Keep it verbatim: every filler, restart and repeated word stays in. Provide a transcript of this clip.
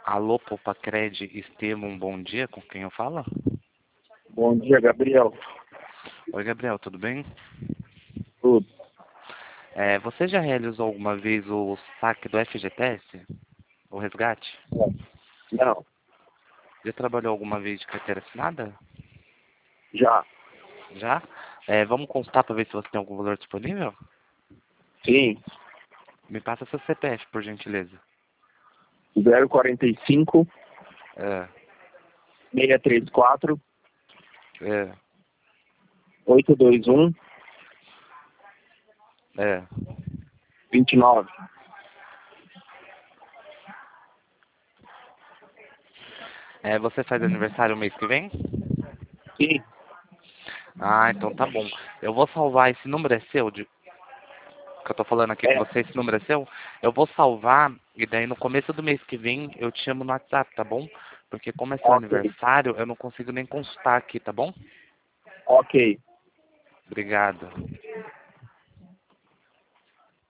Alô, Popacred, Estevam, bom dia, com quem eu falo? Bom dia, Gabriel. Oi, Gabriel, tudo bem? Tudo. É, você já realizou alguma vez o saque do F G T S? O resgate? Não, Já trabalhou alguma vez de carteira assinada? já. Já? É, vamos consultar para ver se você tem algum valor disponível? Sim. Me passa seu C P F, por gentileza. zero quarenta e cinco, É, seiscentos e trinta e quatro, é, oitocentos e vinte e um, é. vinte e nove. É, você faz aniversário mês que vem? Sim. Ah, então tá bom. Eu vou salvar, esse número é seu, de, que eu tô falando aqui com É. você, esse número é seu? Eu vou salvar, e daí no começo do mês que vem eu te chamo no WhatsApp, tá bom? Porque como é seu Ok. aniversário, eu não consigo nem consultar aqui, tá bom? Ok. Obrigado.